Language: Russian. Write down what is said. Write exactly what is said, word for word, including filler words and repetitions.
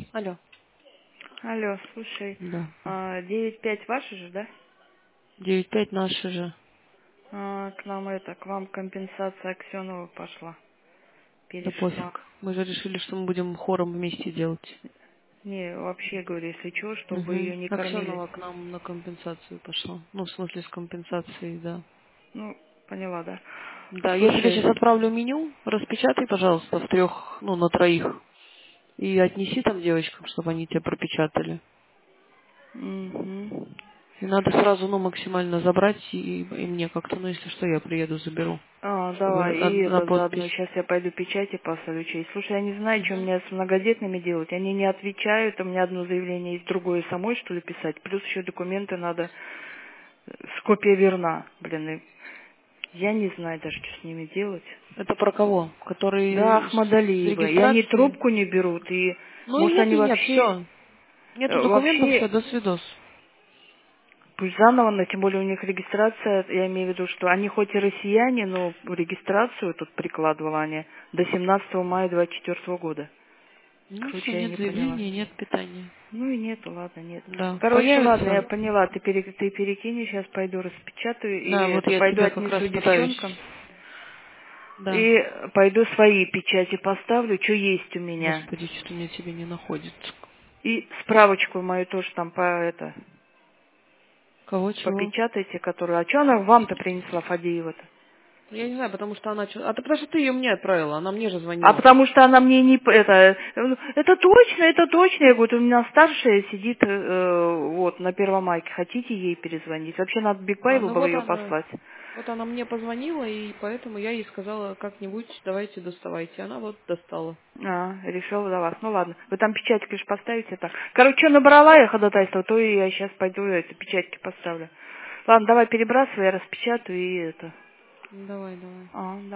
Алло. Алло, слушай, Да. а, девять пять ваши же, да? девять пять наши же. А, к нам это, к вам компенсация Аксенова пошла, Да перешла. пофиг. Мы же решили, что мы будем хором вместе делать. Не, вообще, говорю, если что, чтобы Угу. ее не кормили. Аксенова к нам на компенсацию пошла. Ну, в смысле, с компенсацией, да. Ну, поняла, да. Да, я тебе Слушай, сейчас отправлю меню. Распечатай, пожалуйста, в трех, ну, на троих. И отнеси там девочкам, чтобы они тебя пропечатали. угу. И надо сразу, ну, максимально забрать, и, и мне как-то, ну, если что, я приеду, заберу. А, Чтобы давай, на, и на это заодно, подпись. сейчас я пойду печати поставлю честь. Слушай, я не знаю, что Угу. мне с многодетными делать. Они не отвечают, у меня одно заявление есть, другое самой, что ли, писать. Плюс еще документы надо, с копия верна, блин, и я не знаю даже, что с ними делать. Это про кого? Да, Который с, с Ахмадалиева. И они регистрацией? трубку не берут, и Ну и может нет, они и нет, вообще, все. э, Нету документов, все, вообще, до свидос. пусть заново, но тем более у них регистрация, я имею в виду, что они хоть и россияне, но регистрацию тут прикладывала они до семнадцатого мая двадцать четвёртого года. Ну все, Короче, я нет не поняла. заявления, нет питания. Ну и нету, ладно, нет. Да, Короче, ладно, я появится. поняла, ты, пере, ты перекинь, сейчас пойду распечатаю, и Да, вот это, я пойду тебе как раз отнесу девчонкам, пытаюсь. Да. и пойду свои печати поставлю, что есть у меня. Господи, что-то мне тебе не находится. И справочку мою тоже там по это Кого, чего? попечатайте, которую. А что она вам-то принесла, Фадеева-то? Я не знаю, потому что она... чё- А ты потому что ты ее мне отправила, она мне же А звонила. потому что она мне не п- это, э, это точно, это точно. Я говорю, у меня старшая сидит э, вот на Первомайке. Хотите ей перезвонить? Вообще надо А, Бигбаеву ну было вот ее она... послать. Вот она мне позвонила, и поэтому я ей сказала, как-нибудь давайте доставайте. Она вот достала. А, решила за вас. Ну ладно. Вы там печатки, конечно, поставите так. Короче, что набрала я ходатайство, то и я сейчас пойду эти печатки поставлю. Ладно, давай перебрасывай, я распечатаю и это. Ну, давай, давай. А,